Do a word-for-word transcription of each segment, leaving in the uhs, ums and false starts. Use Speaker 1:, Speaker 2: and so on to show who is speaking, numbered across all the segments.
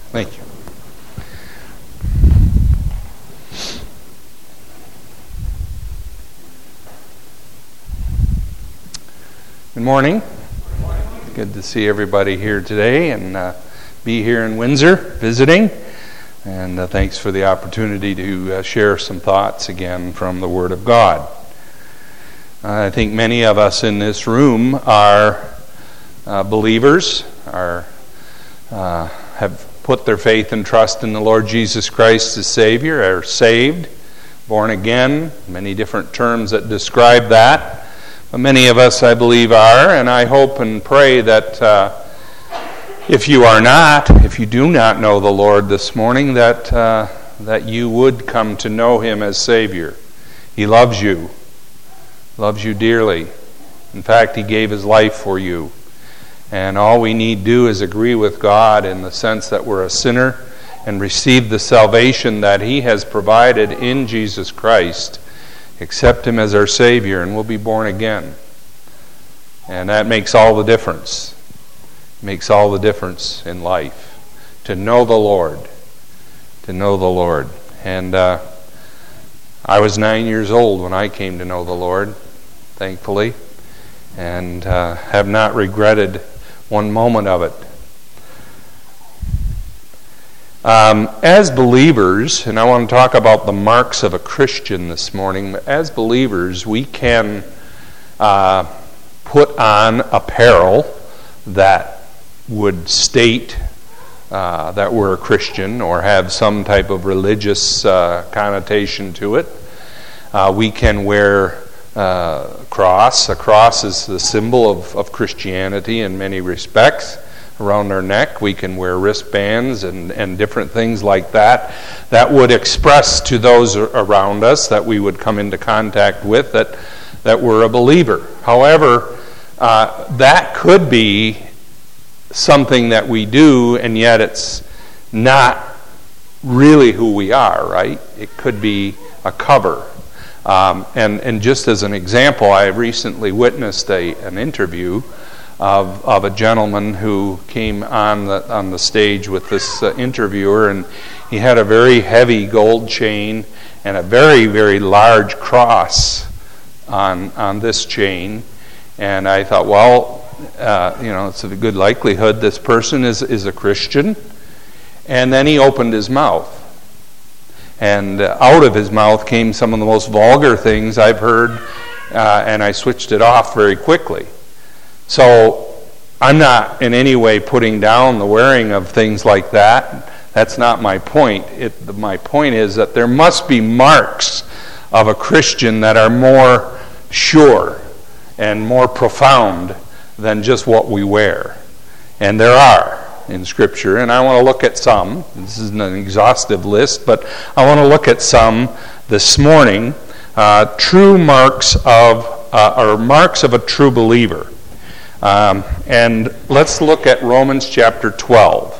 Speaker 1: Thank you. Good morning. Good to see everybody here today and uh, be here in Windsor visiting. And uh, thanks for the opportunity to uh, share some thoughts again from the Word of God. Uh, I think many of us in this room are uh, believers, are uh, have put their faith and trust in the Lord Jesus Christ as Savior, are saved, born again, many different terms that describe that. But many of us, I believe, are, and I hope and pray that uh, if you are not, if you do not know the Lord this morning, that uh, that you would come to know Him as Savior. He loves you, loves you dearly. In fact, He gave His life for you. And all we need do is agree with God in the sense that we're a sinner and receive the salvation that He has provided in Jesus Christ. Accept Him as our Savior, and we'll be born again. And that makes all the difference. Makes all the difference in life. To know the Lord. To know the Lord. And uh, I was nine years old when I came to know the Lord, thankfully, and uh, have not regretted one moment of it. Um, as believers, and I want to talk about the marks of a Christian this morning, as believers, we can uh, put on apparel that would state uh, that we're a Christian or have some type of religious uh, connotation to it. Uh, we can wear uh, a cross. A cross is the symbol of, of Christianity in many respects. Around our neck, we can wear wristbands and, and different things like that that would express to those around us that we would come into contact with that, that we're a believer. However, uh, that could be something that we do, and yet it's not really who we are, right? It could be a cover. Um, and, and just as an example, I recently witnessed a, an interview Of, of a gentleman who came on the on the stage with this uh, interviewer, and he had a very heavy gold chain and a very very large cross on on this chain, and I thought, well, uh, you know, it's a good likelihood this person is is a Christian. And then he opened his mouth, and uh, out of his mouth came some of the most vulgar things I've heard, uh, and I switched it off very quickly. So I'm not in any way putting down the wearing of things like that. That's not my point. It, my point is that there must be marks of a Christian that are more sure and more profound than just what we wear. And there are in Scripture, and I want to look at some. This isn't an exhaustive list, but I want to look at some this morning. Uh, true marks of, uh, or marks of a true believer. Um, and let's look at Romans chapter twelve.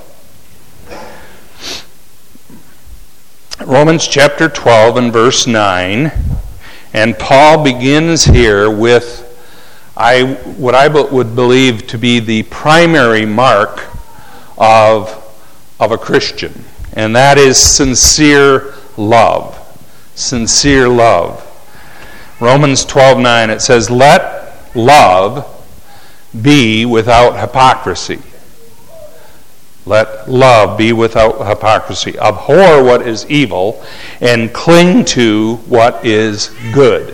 Speaker 1: Romans chapter twelve and verse nine. And Paul begins here with I what I would believe to be the primary mark of, of a Christian. And that is sincere love. Sincere love. Romans twelve nine, it says, "Let love be without hypocrisy." Let love be without hypocrisy. Abhor what is evil and cling to what is good.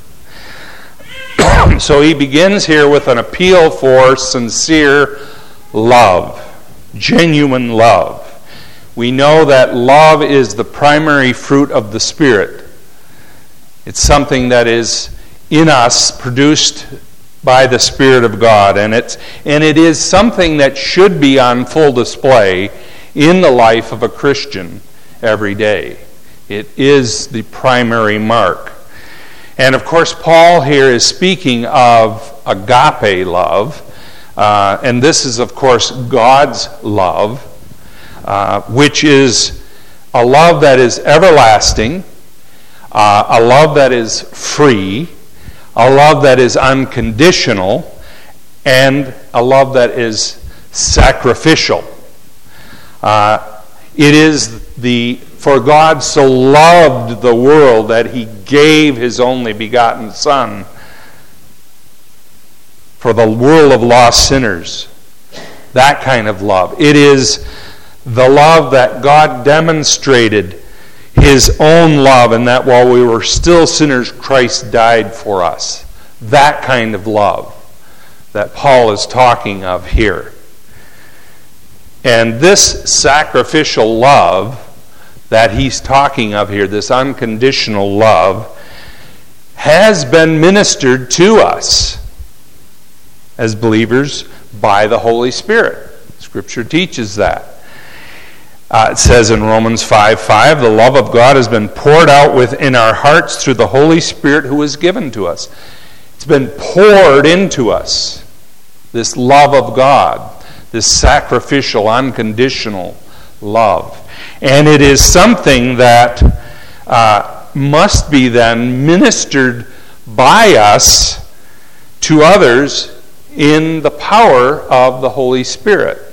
Speaker 1: So he begins here with an appeal for sincere love, genuine love. We know that love is the primary fruit of the Spirit. It's something that is in us, produced by the Spirit of God, and it's and it is something that should be on full display in the life of a Christian every day. It is the primary mark. And of course, Paul here is speaking of agape love, uh, and this is of course God's love, uh, which is a love that is everlasting, uh, a love that is free, a love that is unconditional, and a love that is sacrificial. Uh, it is the, for God so loved the world that he gave his only begotten Son for the world of lost sinners. That kind of love. It is the love that God demonstrated his own love, and that while we were still sinners, Christ died for us. That kind of love that Paul is talking of here. And this sacrificial love that he's talking of here, this unconditional love, has been ministered to us as believers by the Holy Spirit. Scripture teaches that. Uh, it says in Romans five five, the love of God has been poured out within our hearts through the Holy Spirit who is given to us. It's been poured into us, this love of God, this sacrificial, unconditional love. And it is something that uh, must be then ministered by us to others in the power of the Holy Spirit.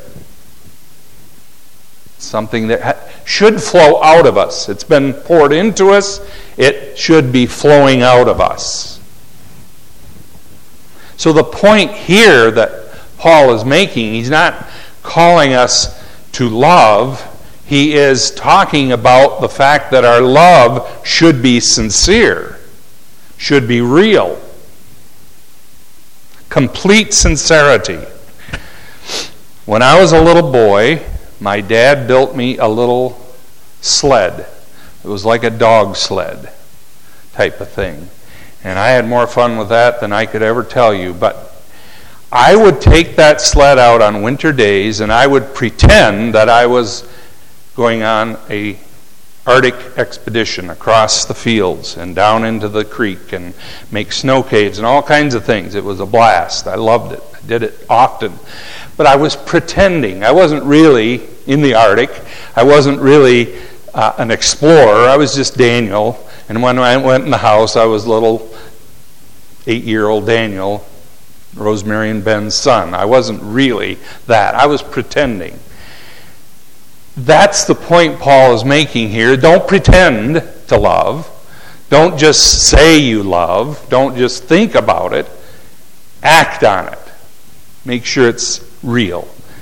Speaker 1: Something that ha- should flow out of us. It's been poured into us. It should be flowing out of us. So the point here that Paul is making, he's not calling us to love. He is talking about the fact that our love should be sincere, should be real. Complete sincerity. When I was a little boy, my dad built me a little sled. It was like a dog sled type of thing. And I had more fun with that than I could ever tell you. But I would take that sled out on winter days, and I would pretend that I was going on a Arctic expedition across the fields and down into the creek and make snow caves and all kinds of things. It was a blast. I loved it. I did it often. But I was pretending. I wasn't really in the Arctic. I wasn't really uh, an explorer. I was just Daniel. And when I went in the house, I was little eight-year-old Daniel, Rosemary and Ben's son. I wasn't really that. I was pretending. That's the point Paul is making here. Don't pretend to love. Don't just say you love. Don't just think about it. Act on it. Make sure it's real.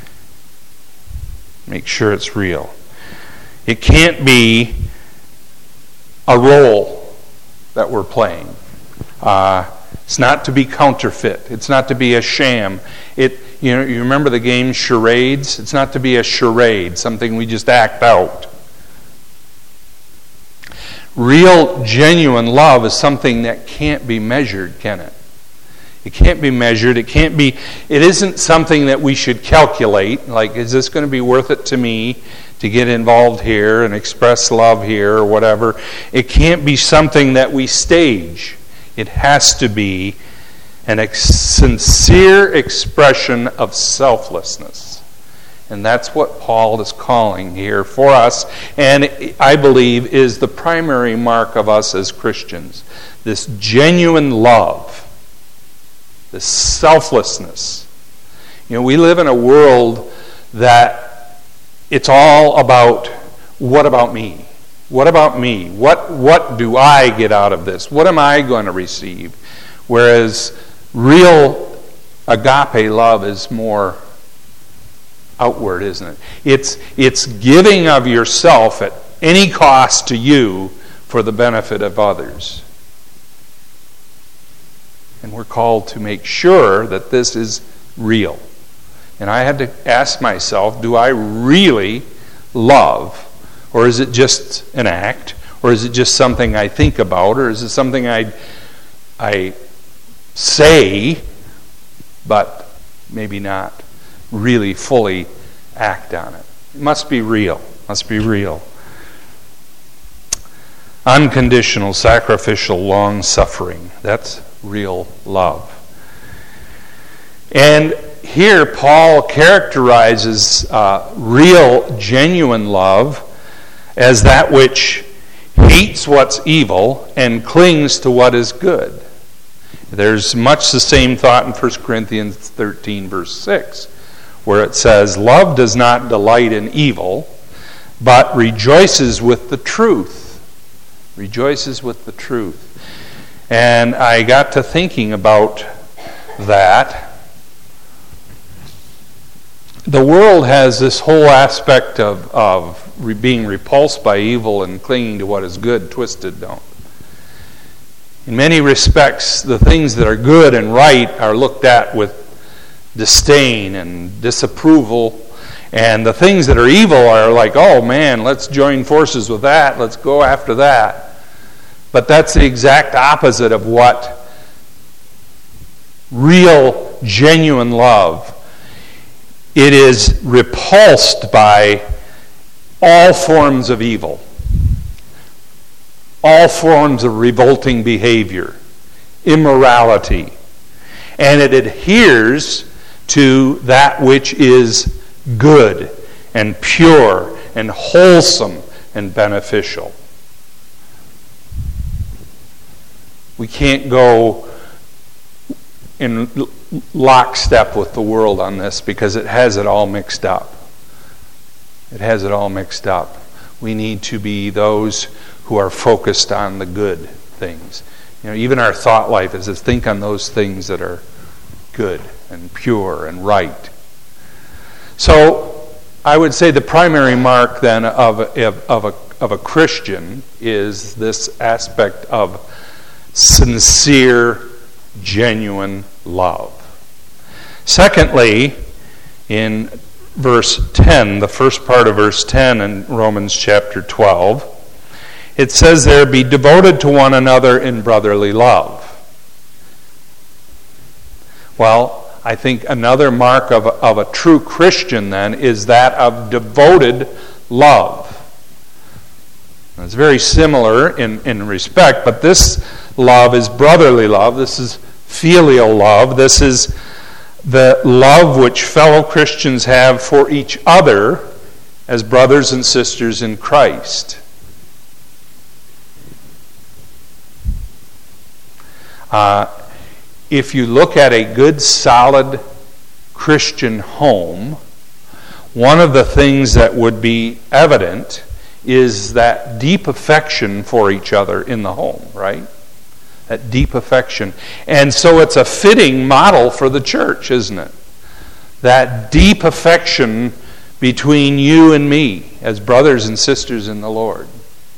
Speaker 1: Make sure it's real. It can't be a role that we're playing. Uh, it's not to be counterfeit. It's not to be a sham. It, you know, you remember the game charades? It's not to be a charade, something we just act out. Real, genuine love is something that can't be measured, can it? It can't be measured. It can't be, it isn't something that we should calculate. Like, is this going to be worth it to me to get involved here and express love here or whatever? It can't be something that we stage. It has to be an ex- sincere expression of selflessness. And that's what Paul is calling here for us, and I believe is the primary mark of us as Christians. This genuine love. This selflessness. You know, we live in a world that it's all about, what about me? What about me? What what do I get out of this? What am I going to receive? Whereas real agape love is more outward, isn't it? It's it's giving of yourself at any cost to you for the benefit of others. And we're called to make sure that this is real. And I had to ask myself, do I really love? Or is it just an act? Or is it just something I think about? Or is it something I, I say, but maybe not really fully act on it? It must be real. It must be real. Unconditional, sacrificial, long-suffering. That's real love. And here Paul characterizes uh, real, genuine love as that which hates what's evil and clings to what is good. There's much the same thought in First Corinthians thirteen, verse six, where it says, love does not delight in evil, but rejoices with the truth. Rejoices with the truth. And I got to thinking about that. The world has this whole aspect of, of re- being repulsed by evil and clinging to what is good, twisted, don't. In many respects, the things that are good and right are looked at with disdain and disapproval. And the things that are evil are like, oh man, let's join forces with that, let's go after that. But that's the exact opposite of what real, genuine love. It is repulsed by all forms of evil, all forms of revolting behavior, immorality, and it adheres to that which is good and pure and wholesome and beneficial. We can't go in lockstep with the world on this because it has it all mixed up. It has it all mixed up. We need to be those who are focused on the good things. You know, even our thought life is to think on those things that are good and pure and right. So I would say the primary mark then of of, of a of a Christian is this aspect of sincere, genuine love. Secondly, in verse ten, the first part of verse ten in Romans chapter twelve, it says there, be devoted to one another in brotherly love. Well, I think another mark of a, of a true Christian then is that of devoted love. It's very similar in, in respect, but this love is brotherly love. This is filial love. This is the love which fellow Christians have for each other as brothers and sisters in Christ. Uh, if you look at a good, solid Christian home, one of the things that would be evident is that deep affection for each other in the home, right? That deep affection. And so it's a fitting model for the church, isn't it? That deep affection between you and me as brothers and sisters in the Lord.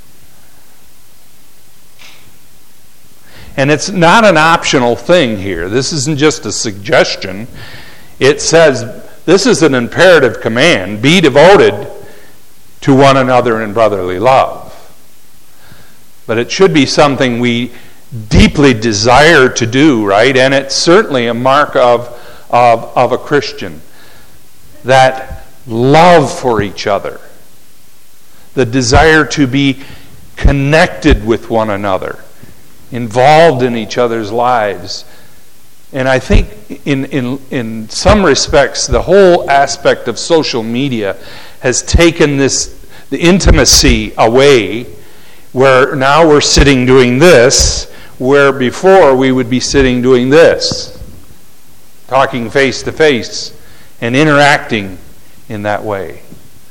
Speaker 1: And it's not an optional thing here. This isn't just a suggestion. It says this is an imperative command. Be devoted to one another in brotherly love. But it should be something we deeply desire to do, right? And it's certainly a mark of, of, of a Christian. That love for each other. The desire to be connected with one another. Involved in each other's lives. And I think in, in, in some respects, the whole aspect of social media has taken this, the intimacy away, where now we're sitting doing this, where before we would be sitting doing this, talking face to face and interacting in that way.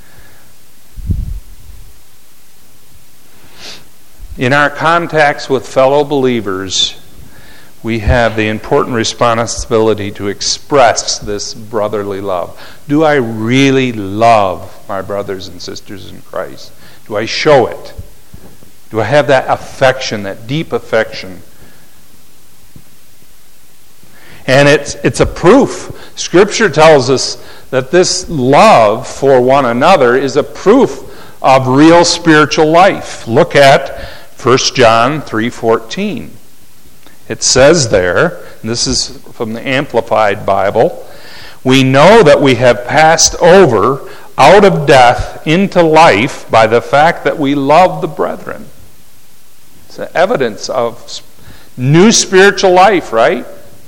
Speaker 1: In our contacts with fellow believers, we have the important responsibility to express this brotherly love. Do I really love my brothers and sisters in Christ? Do I show it? Do I have that affection, that deep affection? And it's it's a proof. Scripture tells us that this love for one another is a proof of real spiritual life. Look at First John three fourteen. It says there, and this is from the Amplified Bible, we know that we have passed over out of death into life by the fact that we love the brethren. It's an evidence of new spiritual life, right?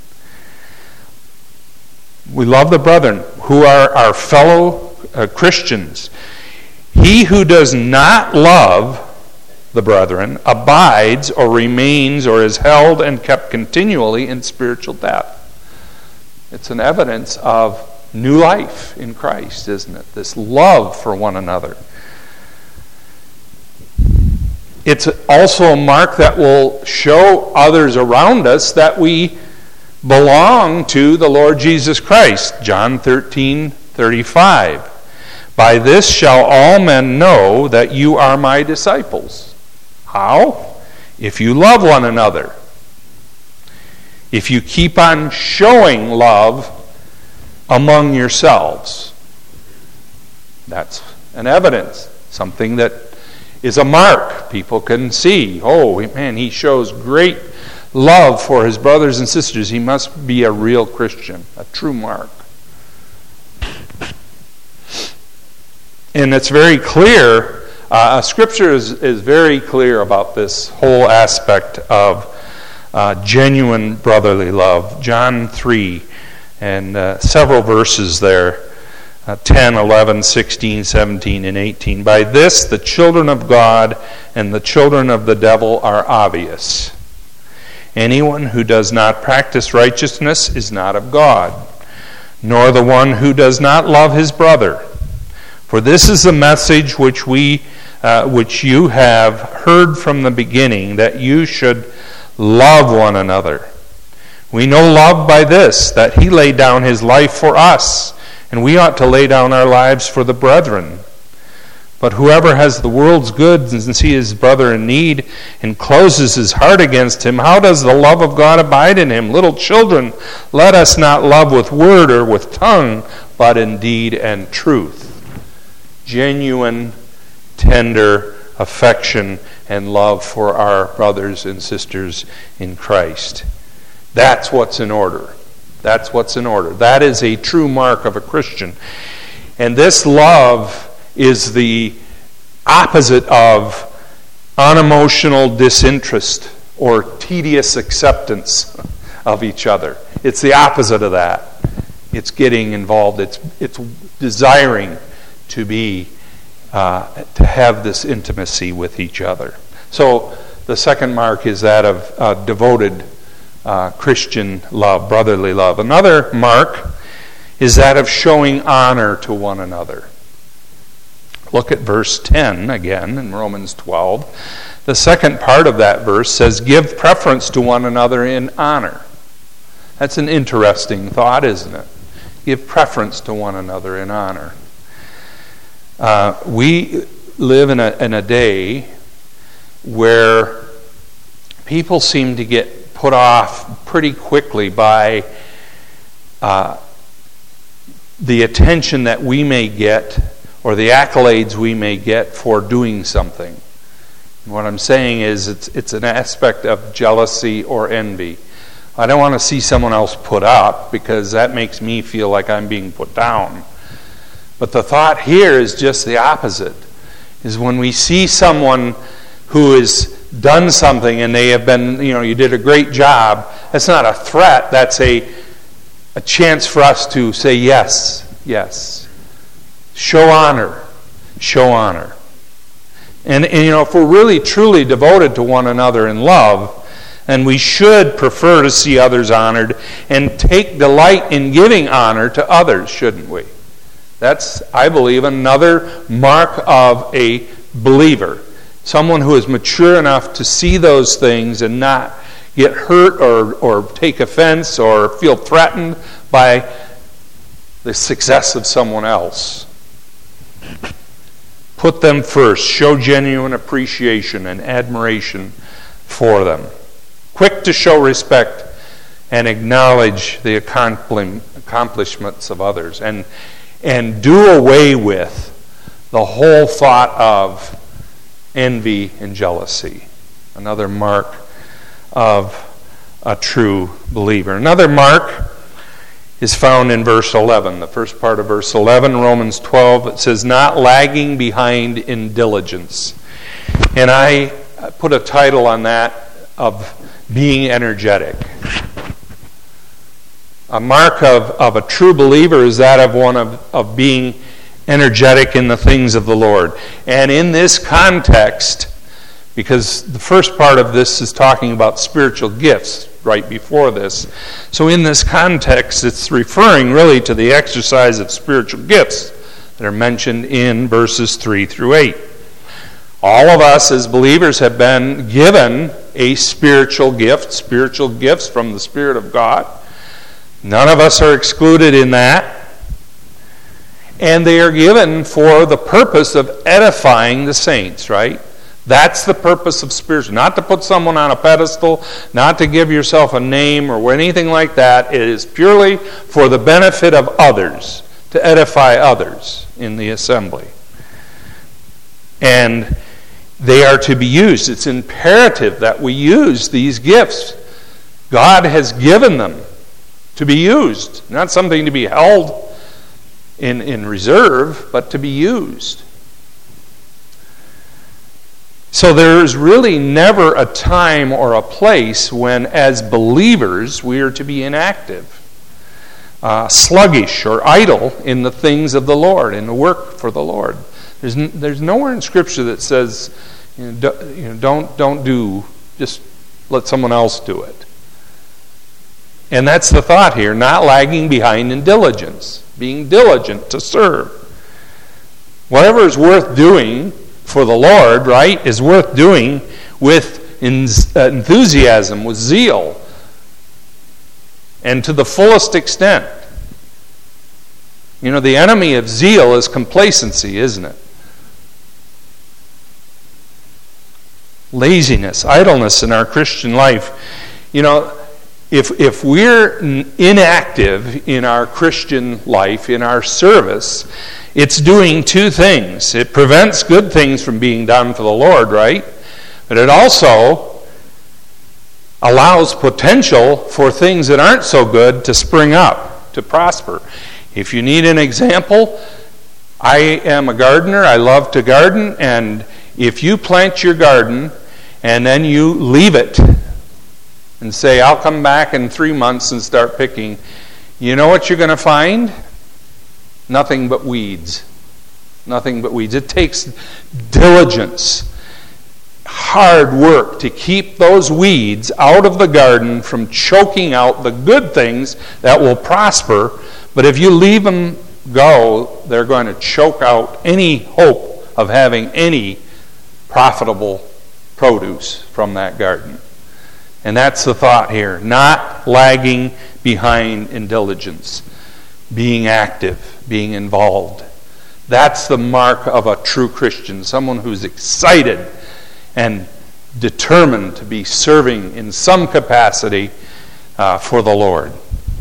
Speaker 1: We love the brethren who are our fellow uh, Christians. He who does not love the brethren abides or remains or is held and kept continually in spiritual death. It's an evidence of new life in Christ, isn't it? This love for one another. It's also a mark that will show others around us that we belong to the Lord Jesus Christ. John thirteen thirty-five. By this shall all men know that you are my disciples. How? If you love one another. If you keep on showing love among yourselves. That's an evidence, something that is a mark. People can see, oh man, he shows great love for his brothers and sisters. He must be a real Christian, a true mark. And it's very clear, uh, Scripture is, is very clear about this whole aspect of uh, genuine brotherly love. John three, and uh, several verses there, uh, ten, eleven, sixteen, seventeen, and eighteen. By this the children of God and the children of the devil are obvious. Anyone who does not practice righteousness is not of God, nor the one who does not love his brother. For this is the message which we, uh, which you have heard from the beginning, that you should love one another. We know love by this, that he laid down his life for us, and we ought to lay down our lives for the brethren. But whoever has the world's goods and sees his brother in need and closes his heart against him, how does the love of God abide in him? Little children, let us not love with word or with tongue, but in deed and truth. Genuine, tender affection and love for our brothers and sisters in Christ. That's what's in order. That's what's in order. That is a true mark of a Christian. And this love is the opposite of unemotional disinterest or tedious acceptance of each other. It's the opposite of that. It's getting involved. It's it's desiring to be uh, to have this intimacy with each other. So the second mark is that of uh, devoted uh, Christian love, brotherly love. Another mark is that of showing honor to one another. Look at verse ten again in Romans twelve. The second part of that verse says, give preference to one another in honor. That's an interesting thought, isn't it? Give preference to one another in honor. Uh, we live in a, in a day where people seem to get put off pretty quickly by uh, the attention that we may get or the accolades we may get for doing something. And what I'm saying is it's it's an aspect of jealousy or envy. I don't want to see someone else put up because that makes me feel like I'm being put down. But the thought here is just the opposite. Is when we see someone who has done something and they have been, you know, you did a great job, that's not a threat, that's a a chance for us to say yes, yes. Show honor. Show honor. And, and, you know, if we're really truly devoted to one another in love, then we should prefer to see others honored and take delight in giving honor to others, shouldn't we? That's, I believe, another mark of a believer. Someone who is mature enough to see those things and not get hurt or, or take offense or feel threatened by the success of someone else. Put them first. Show genuine appreciation and admiration for them. Quick to show respect and acknowledge the accomplishments of others. And, and do away with the whole thought of envy and jealousy. Another mark of a true believer. Another mark is found in verse eleven. The first part of verse eleven, Romans twelve, it says, not lagging behind in diligence. And I put a title on that of being energetic. A mark of, of a true believer is that of one of, of being energetic in the things of the Lord. And in this context, because the first part of this is talking about spiritual gifts right before this. So in this context, it's referring really to the exercise of spiritual gifts that are mentioned in verses three through eight. All of us as believers have been given a spiritual gift, spiritual gifts from the Spirit of God. None of us are excluded in that. And they are given for the purpose of edifying the saints, right? That's the purpose of spiritual. Not to put someone on a pedestal, not to give yourself a name or anything like that. It is purely for the benefit of others, to edify others in the assembly. And they are to be used. It's imperative that we use these gifts. God has given them to be used. Not something to be held in, in reserve, but to be used. So there is really never a time or a place when, as believers, we are to be inactive, uh, sluggish, or idle in the things of the Lord, in the work for the Lord. There's n- there's nowhere in Scripture that says, you know, do, you know, don't don't do, just let someone else do it. And that's the thought here: not lagging behind in diligence, being diligent to serve. Whatever is worth doing for the Lord, right, is worth doing with enthusiasm, with zeal, and to the fullest extent. You know, the enemy of zeal is complacency, isn't it? Laziness, idleness in our Christian life. You know, if if we're inactive in our Christian life, in our service, it's doing two things. It prevents good things from being done for the Lord, right? But it also allows potential for things that aren't so good to spring up, to prosper. If you need an example, I am a gardener. I love to garden. And if you plant your garden and then you leave it and say, I'll come back in three months and start picking, you know what you're going to find? Nothing but weeds. Nothing but weeds. It takes diligence, hard work to keep those weeds out of the garden from choking out the good things that will prosper. But if you leave them go, they're going to choke out any hope of having any profitable produce from that garden. And that's the thought here. Not lagging behind in diligence. Being active, being involved. That's the mark of a true Christian. Someone who's excited and determined to be serving in some capacity uh, for the Lord.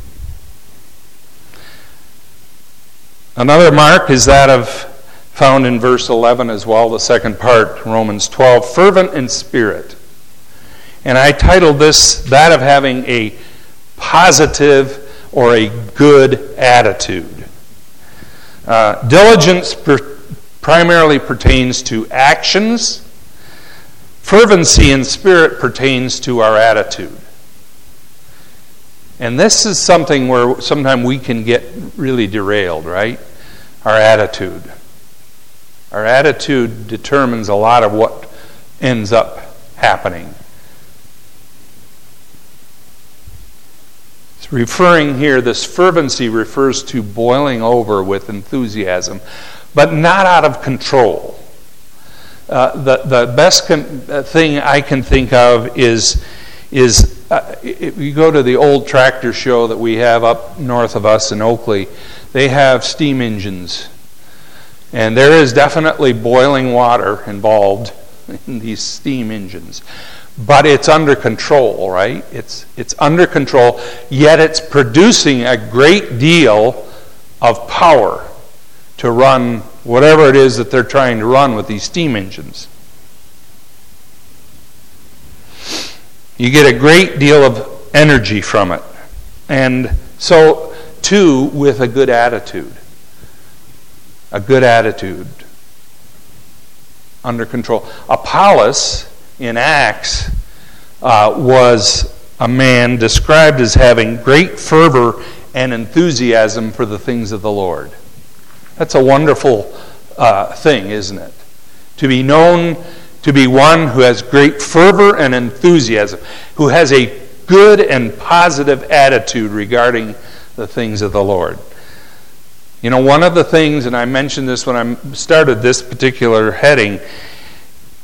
Speaker 1: Another mark is that of, found in verse eleven as well, the second part, Romans twelve, fervent in spirit. And I titled this, that of having a positive or a good attitude. Uh, diligence per- primarily pertains to actions. Fervency in spirit pertains to our attitude. And this is something where sometimes we can get really derailed, right? Our attitude. Our attitude determines a lot of what ends up happening. It's referring here, this fervency refers to boiling over with enthusiasm, but not out of control. Uh, the the best con- thing I can think of is is uh, if you go to the old tractor show that we have up north of us in Oakley, they have steam engines, and there is definitely boiling water involved in these steam engines, but it's under control, right? It's it's under control, yet it's producing a great deal of power to run whatever it is that they're trying to run with these steam engines. You get a great deal of energy from it. And so, too, with a good attitude. A good attitude. Under control. Apollos, in Acts, uh, was a man described as having great fervor and enthusiasm for the things of the Lord. That's a wonderful uh, thing, isn't it? To be known to be one who has great fervor and enthusiasm, who has a good and positive attitude regarding the things of the Lord. You know, one of the things, and I mentioned this when I started this particular heading,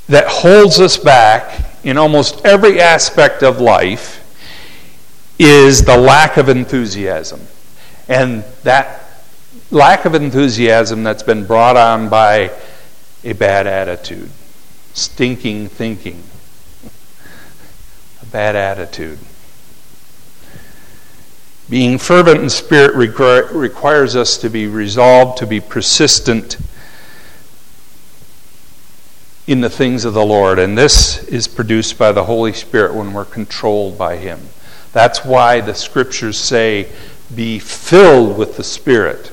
Speaker 1: that holds us back in almost every aspect of life is the lack of enthusiasm. And that lack of enthusiasm that's been brought on by a bad attitude, stinking thinking, a bad attitude. Being fervent in spirit require, requires us to be resolved, to be persistent in the things of the Lord. And this is produced by the Holy Spirit when we're controlled by Him. That's why the Scriptures say, be filled with the Spirit.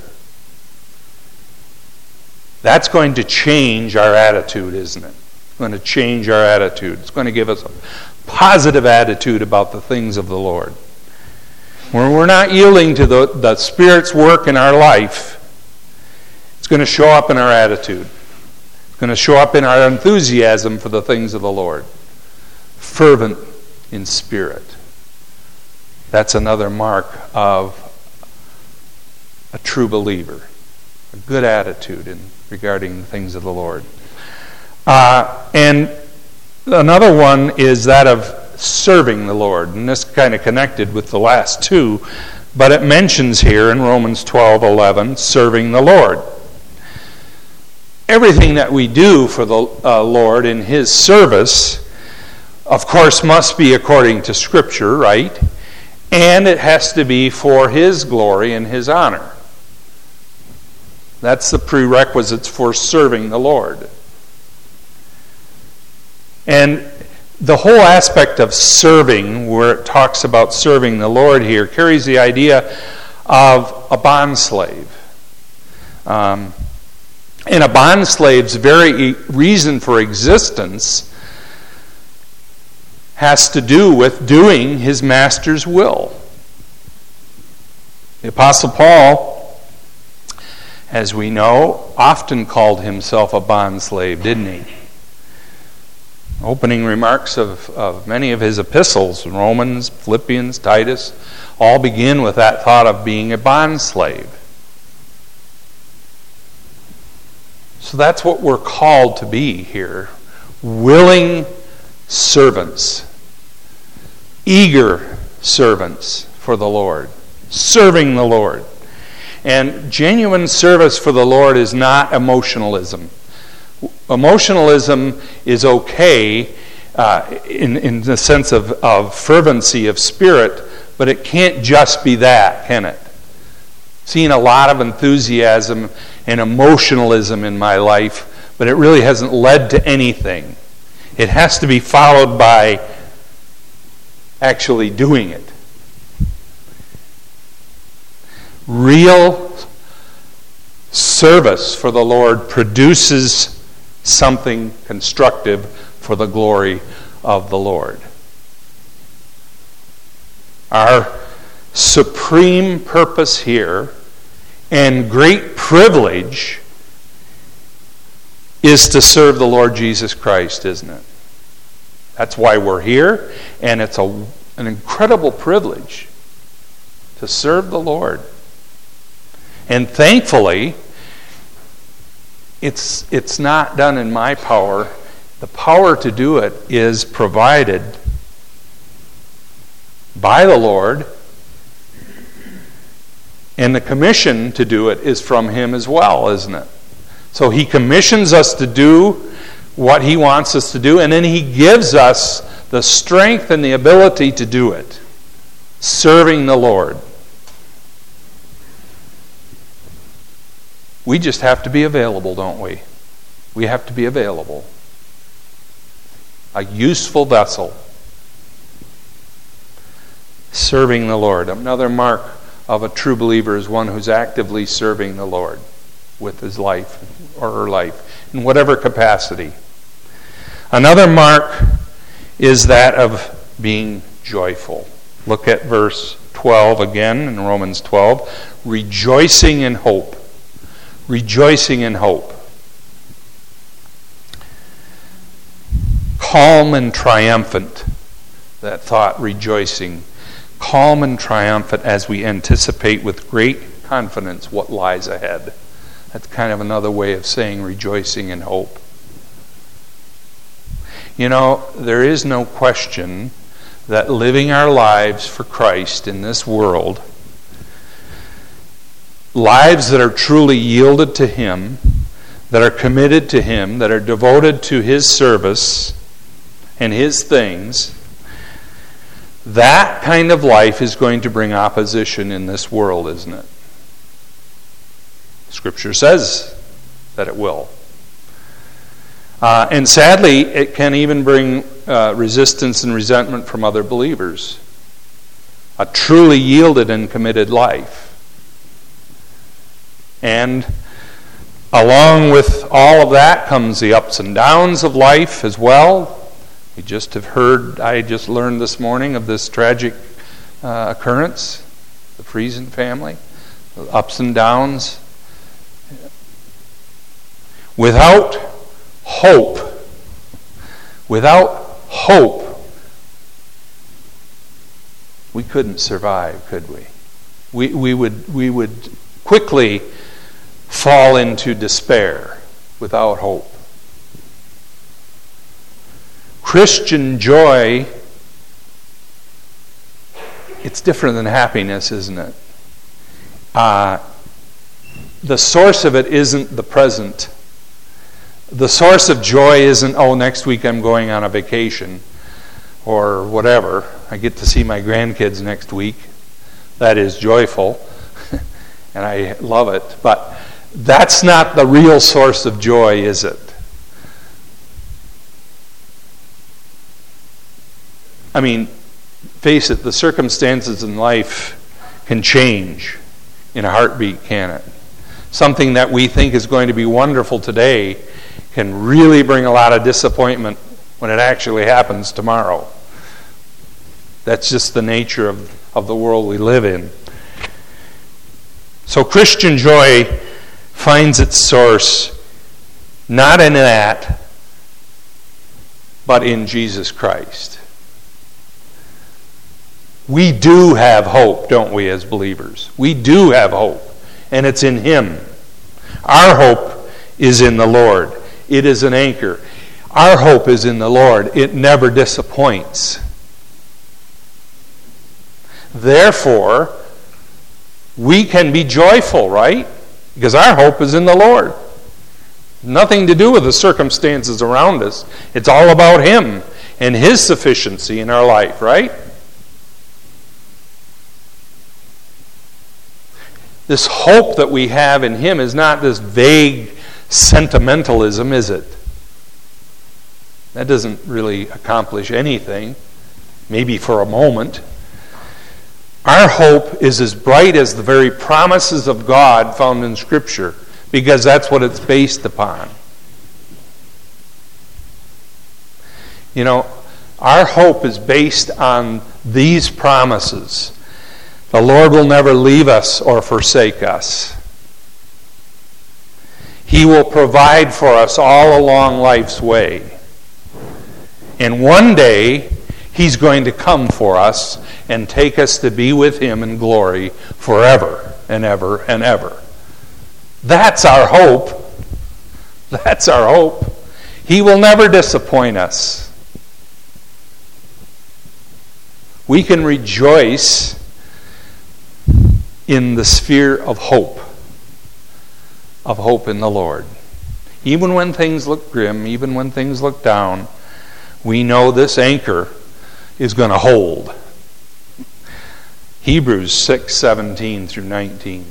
Speaker 1: That's going to change our attitude, isn't it? It's going to change our attitude. It's going to give us a positive attitude about the things of the Lord. When we're not yielding to the, the Spirit's work in our life, it's going to show up in our attitude. It's going to show up in our enthusiasm for the things of the Lord. Fervent in spirit. That's another mark of a true believer. A good attitude in regarding the things of the Lord. Uh, and another one is that of serving the Lord. And this kind of connected with the last two, but it mentions here in Romans twelve eleven, serving the Lord. Everything that we do for the uh, Lord in His service, of course, must be according to Scripture, right? And it has to be for His glory and His honor. That's the prerequisites for serving the Lord. And the whole aspect of serving, where it talks about serving the Lord here, carries the idea of a bondslave. Um, and a bondslave's very reason for existence has to do with doing his master's will. The Apostle Paul, as we know, often called himself a bondslave, didn't he? Opening remarks of, of many of his epistles, Romans, Philippians, Titus, all begin with that thought of being a bondslave. So that's what we're called to be here. Willing servants. Eager servants for the Lord. Serving the Lord. And genuine service for the Lord is not emotionalism. Emotionalism is okay uh, in, in the sense of, of fervency of spirit, but it can't just be that, can it? Seen a lot of enthusiasm and emotionalism in my life, but it really hasn't led to anything. It has to be followed by actually doing it. Real service for the Lord produces something constructive for the glory of the Lord. Our supreme purpose here and great privilege is to serve the Lord Jesus Christ, isn't it? That's why we're here, and it's a, an incredible privilege to serve the Lord. And thankfully, It's it's not done in my power. The power to do it is provided by the Lord, and the commission to do it is from Him as well, isn't it? So He commissions us to do what He wants us to do, and then He gives us the strength and the ability to do it, serving the Lord. We just have to be available, don't we? We have to be available. A useful vessel. Serving the Lord. Another mark of a true believer is one who's actively serving the Lord with his life or her life, in whatever capacity. Another mark is that of being joyful. Look at verse twelve again in Romans twelve. Rejoicing in hope. Rejoicing in hope. Calm and triumphant. That thought, rejoicing. Calm and triumphant as we anticipate with great confidence what lies ahead. That's kind of another way of saying rejoicing in hope. You know, there is no question that living our lives for Christ in this world, lives that are truly yielded to Him, that are committed to Him, that are devoted to His service and His things, that kind of life is going to bring opposition in this world, isn't it? Scripture says that it will. Uh, and sadly, it can even bring uh, resistance and resentment from other believers. A truly yielded and committed life. And along with all of that comes the ups and downs of life as well. We just have heard, I just learned this morning of this tragic uh, occurrence, the Friesen family, the ups and downs. Without hope, without hope, we couldn't survive, could we? We, we would, we would quickly fall into despair without hope. Christian joy, it's different than happiness, isn't it? Uh, the source of it isn't the present. The source of joy isn't, oh, next week I'm going on a vacation or whatever. I get to see my grandkids next week. That is joyful, and I love it. But that's not the real source of joy, is it? I mean, face it, the circumstances in life can change in a heartbeat, can it? Something that we think is going to be wonderful today can really bring a lot of disappointment when it actually happens tomorrow. That's just the nature of, of the world we live in. So Christian joy finds its source not in that, but in Jesus Christ. We do have hope, don't we, as believers? We do have hope, and it's in Him. Our hope is in the Lord. It is an anchor. Our hope is in the Lord. It never disappoints. Therefore, we can be joyful, right? Because our hope is in the Lord. Nothing to do with the circumstances around us. It's all about Him and His sufficiency in our life, right? This hope that we have in Him is not this vague sentimentalism, is it? That doesn't really accomplish anything, maybe for a moment. Our hope is as bright as the very promises of God found in Scripture, because that's what it's based upon. You know, our hope is based on these promises. The Lord will never leave us or forsake us. He will provide for us all along life's way. And one day, He's going to come for us and take us to be with Him in glory forever and ever and ever. That's our hope. That's our hope. He will never disappoint us. We can rejoice in the sphere of hope, of hope in the Lord. Even when things look grim, even when things look down, we know this anchor is going to hold. Hebrews six seventeen through nineteen.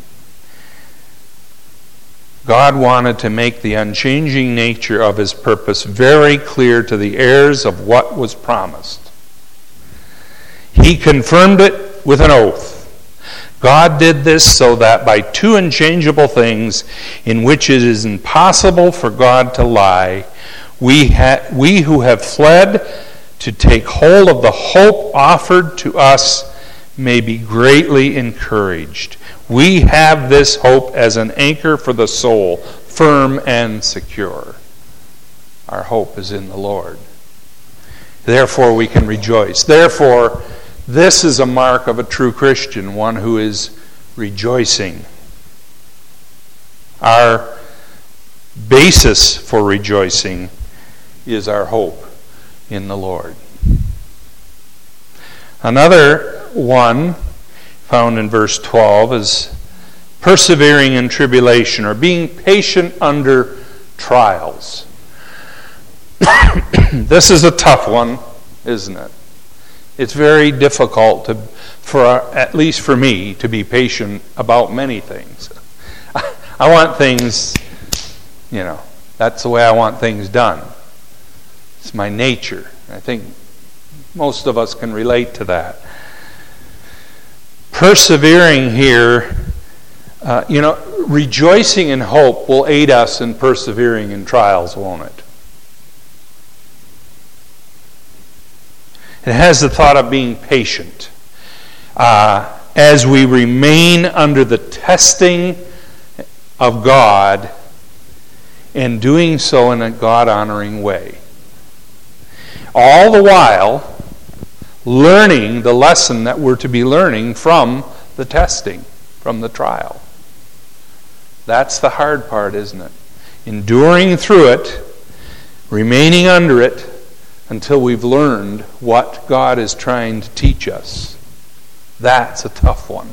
Speaker 1: God wanted to make the unchanging nature of His purpose very clear to the heirs of what was promised. He confirmed it with an oath. God did this so that by two unchangeable things in which it is impossible for God to lie, we, ha- we who have fled to take hold of the hope offered to us may be greatly encouraged. We have this hope as an anchor for the soul, firm and secure. Our hope is in the Lord. Therefore we can rejoice. Therefore, this is a mark of a true Christian, one who is rejoicing. Our basis for rejoicing is our hope. in the Lord. Another one found in verse twelve is persevering in tribulation, or being patient under trials. This is a tough one, isn't it? It's very difficult to, for at least for me, to be patient about many things. I want things, you know, that's the way I want things done. It's my nature. I think most of us can relate to that. Persevering here, uh, you know, rejoicing in hope will aid us in persevering in trials, won't it? It has the thought of being patient. Uh, as we remain under the testing of God and doing so in a God-honoring way. All the while, learning the lesson that we're to be learning from the testing, from the trial. That's the hard part, isn't it? Enduring through it, remaining under it, until we've learned what God is trying to teach us. That's a tough one.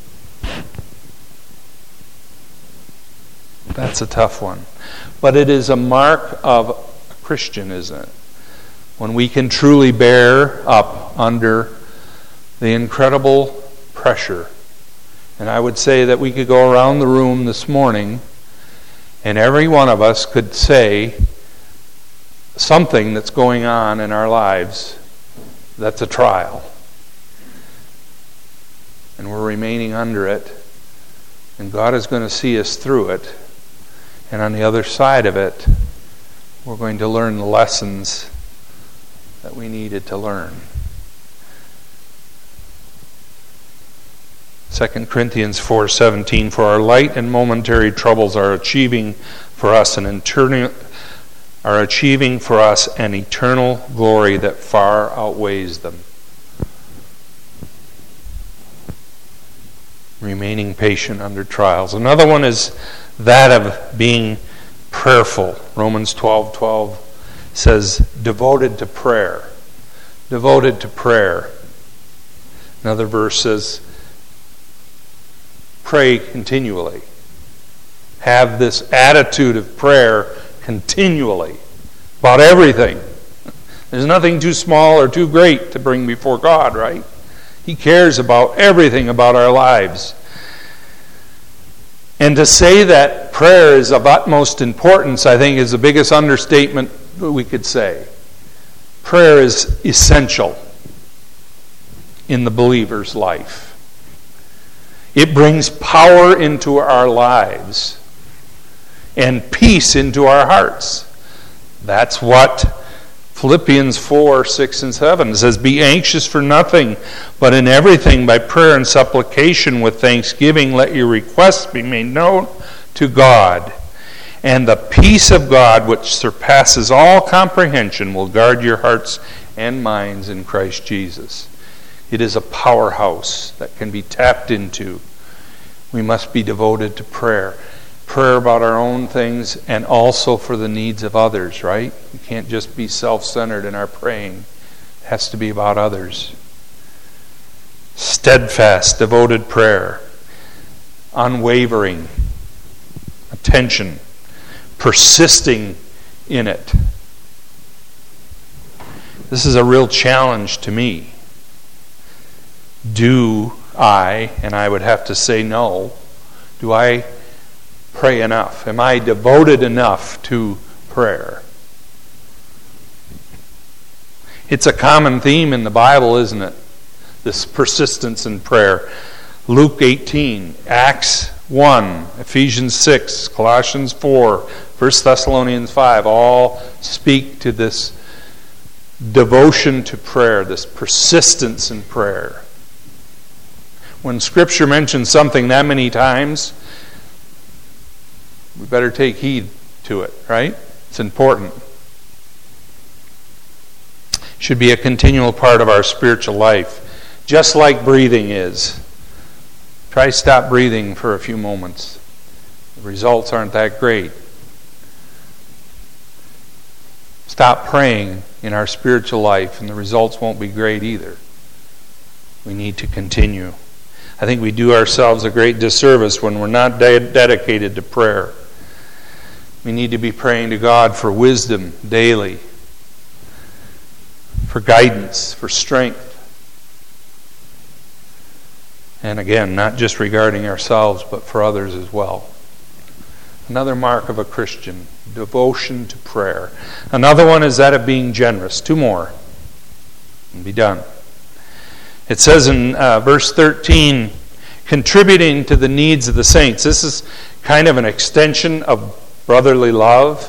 Speaker 1: That's a tough one. But it is a mark of a Christian, isn't it? When we can truly bear up under the incredible pressure. And I would say that we could go around the room this morning and every one of us could say something that's going on in our lives that's a trial. And we're remaining under it. And God is going to see us through it. And on the other side of it, we're going to learn the lessons that we needed to learn. Second Corinthians four seventeen, for our light and momentary troubles are achieving for us an eternal are achieving for us an eternal glory that far outweighs them. Remaining patient under trials. Another one is that of being prayerful. Romans twelve twelve says, devoted to prayer. Devoted to prayer. Another verse says, pray continually. Have this attitude of prayer continually about everything. There's nothing too small or too great to bring before God, right? He cares about everything about our lives. And to say that prayer is of utmost importance, I think, is the biggest understatement we could say. Prayer is essential in the believer's life. It brings power into our lives and peace into our hearts. That's what Philippians four, six, and seven says, be anxious for nothing, but in everything by prayer and supplication with thanksgiving let your requests be made known to God. And the peace of God, which surpasses all comprehension, will guard your hearts and minds in Christ Jesus. It is a powerhouse that can be tapped into. We must be devoted to prayer. Prayer about our own things and also for the needs of others, right? We can't just be self-centered in our praying. It has to be about others. Steadfast, devoted prayer. Unwavering attention. Persisting in it. This is a real challenge to me. Do I, and I would have to say no, do I pray enough? Am I devoted enough to prayer? It's a common theme in the Bible, isn't it? This persistence in prayer. Luke eighteen, Acts one, Ephesians six, Colossians four, First Thessalonians five, all speak to this devotion to prayer, this persistence in prayer. When Scripture mentions something that many times, we better take heed to it, right? It's important. It should be a continual part of our spiritual life, just like breathing is. Try stop breathing for a few moments. The results aren't that great. stop praying in our spiritual life, and the results won't be great either. We need to continue. I think we do ourselves a great disservice when we're not de- dedicated to prayer. We need to be praying to God for wisdom daily, for guidance, for strength. And again, not just regarding ourselves, but for others as well. Another mark of a Christian, devotion to prayer. Another one is that of being generous. Two more, and be done. It says in uh, verse thirteen, contributing to the needs of the saints. This is kind of an extension of brotherly love.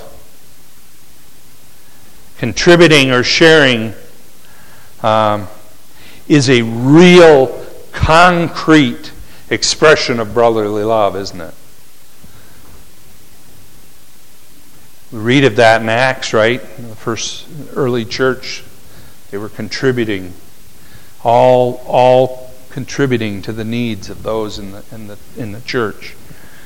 Speaker 1: Contributing or sharing um, is a real, concrete expression of brotherly love, isn't it? We read of that in Acts, right? In the first early church, they were contributing. All, all contributing to the needs of those in the in the in the church.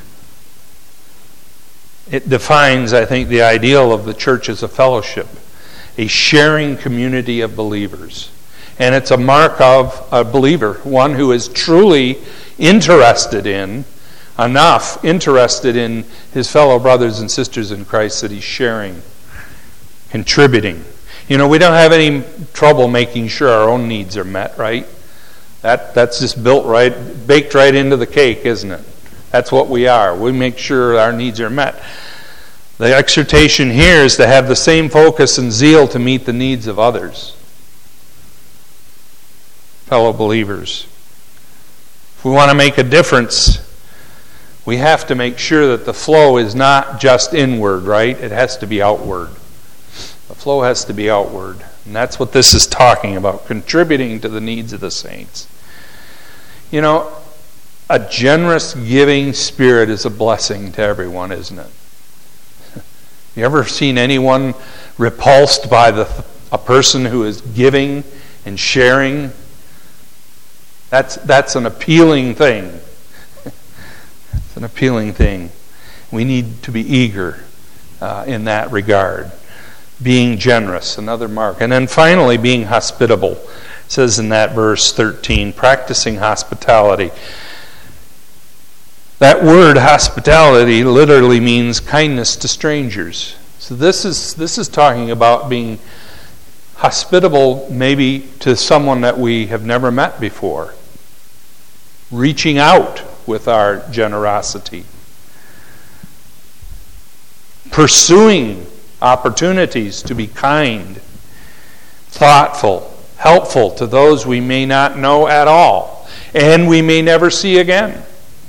Speaker 1: It defines, I think, the ideal of the church as a fellowship, a sharing community of believers, and it's a mark of a believer, one who is truly interested in, enough interested in his fellow brothers and sisters in Christ that he's sharing, contributing. You know, we don't have any trouble making sure our own needs are met, right? That that's just built right, baked right into the cake, isn't it? That's what we are. We make sure our needs are met. The exhortation here is to have the same focus and zeal to meet the needs of others, fellow believers. If we want to make a difference, we have to make sure that the flow is not just inward, right? It has to be outward. The flow has to be outward. And that's what this is talking about, contributing to the needs of the saints. You know, a generous giving spirit is a blessing to everyone, isn't it? You ever seen anyone repulsed by the a person who is giving and sharing? That's that's an appealing thing. It's an appealing thing. We need to be eager uh, in that regard. Being generous, another mark. And then finally, being hospitable. It says in that verse thirteen, practicing hospitality. That word hospitality literally means kindness to strangers. So this is this is talking about being hospitable maybe to someone that we have never met before. Reaching out with our generosity. Pursuing opportunities to be kind, thoughtful, helpful to those we may not know at all, and we may never see again.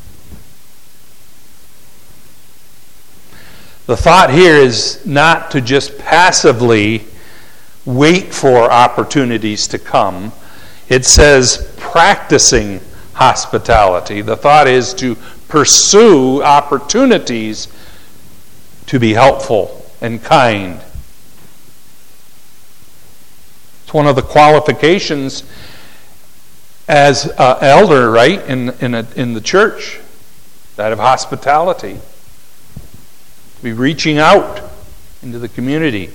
Speaker 1: The thought here is not to just passively wait for opportunities to come. It says practicing hospitality. The thought is to pursue opportunities to be helpful and kind. It's one of the qualifications as an elder, right, in in, a, in the church, that of hospitality. To be reaching out into the community.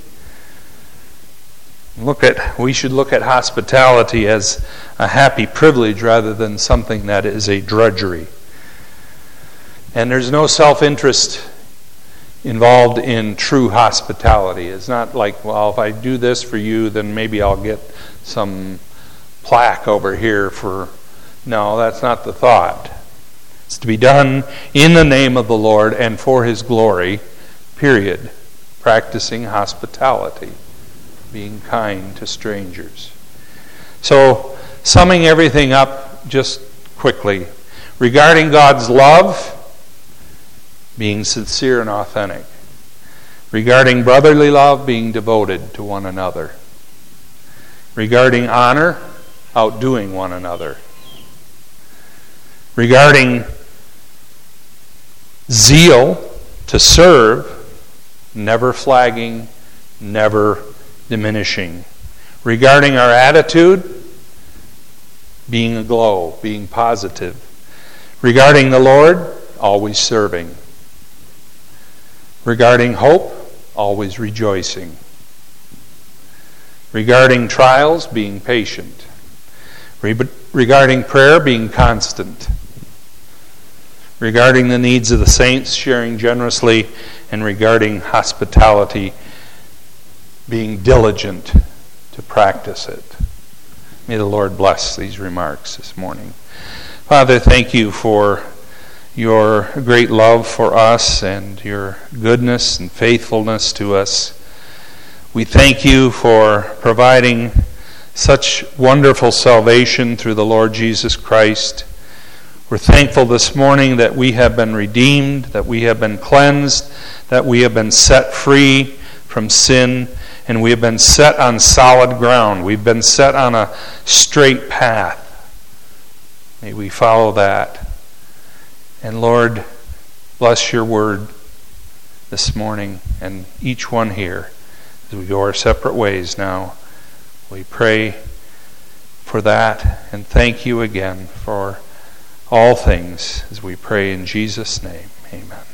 Speaker 1: Look at we should look at hospitality as a happy privilege rather than something that is a drudgery. And there's no self-interest involved in true hospitality. It's not like, well, if I do this for you, then maybe I'll get some plaque over here for... No, that's not the thought. It's to be done in the name of the Lord and for His glory, period. Practicing hospitality, being kind to strangers. So, summing everything up just quickly. Regarding God's love, being sincere and authentic. Regarding brotherly love, being devoted to one another. Regarding honor, outdoing one another. Regarding zeal to serve, never flagging, never diminishing. Regarding our attitude, being aglow, being positive. Regarding the Lord, always serving. Regarding hope, always rejoicing. Regarding trials, being patient. Re- regarding prayer, being constant. Regarding the needs of the saints, sharing generously. And regarding hospitality, being diligent to practice it. May the Lord bless these remarks this morning. Father, thank you for your great love for us and your goodness and faithfulness to us. We thank you for providing such wonderful salvation through the Lord Jesus Christ. We're thankful this morning that we have been redeemed, that we have been cleansed, that we have been set free from sin, and we have been set on solid ground. We've been set on a straight path. May we follow that. And Lord, bless your word this morning and each one here as we go our separate ways now. We pray for that and thank you again for all things as we pray in Jesus' name. Amen.